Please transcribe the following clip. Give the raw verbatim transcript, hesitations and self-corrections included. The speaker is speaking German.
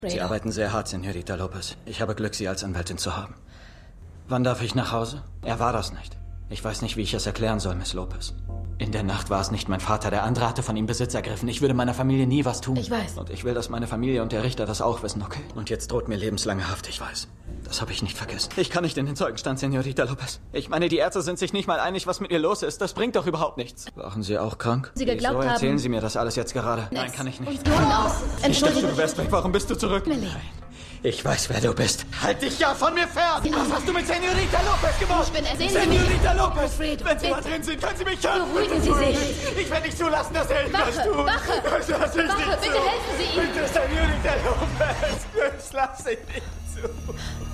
Sie Raider. arbeiten sehr hart, Senorita Lopez. Ich habe Glück, Sie als Anwältin zu haben. Wann darf ich nach Hause? Er war das nicht. Ich weiß nicht, wie ich es erklären soll, Miss Lopez. In der Nacht war es nicht mein Vater. Der andere hatte von ihm Besitz ergriffen. Ich würde meiner Familie nie was tun. Ich weiß. Und ich will, dass meine Familie und der Richter das auch wissen, okay? Und jetzt droht mir lebenslange Haft, ich weiß. Das habe ich nicht vergessen. Ich kann nicht in den Zeugenstand, Senorita Lopez. Ich meine, die Ärzte sind sich nicht mal einig, was mit ihr los ist. Das bringt doch überhaupt nichts. Waren Sie auch krank? Sie geglaubt Wieso erzählen haben- Sie mir das alles jetzt gerade? Nein, kann ich nicht. Uns gehen aus. Ich dachte, Entschuldigung. du wärst weg. Warum bist du zurück? Millie. Nein. Ich weiß, wer du bist. Halt dich ja von mir fern! Was hast du mit Senorita Lopez gemacht? Ich bin- sehen Sie mich. Senorita Lopez! Alfred, Wenn Sie bitte. da drin sind, können Sie mich töten! Beruhigen Sie sich. Ich werde nicht zulassen, dass er irgendwas Wache, tut! Wache. Das lasse ich Wache, nicht bitte zu! helfen Sie ihm. Bitte, Senorita Lopez! Das lasse ich nicht zu!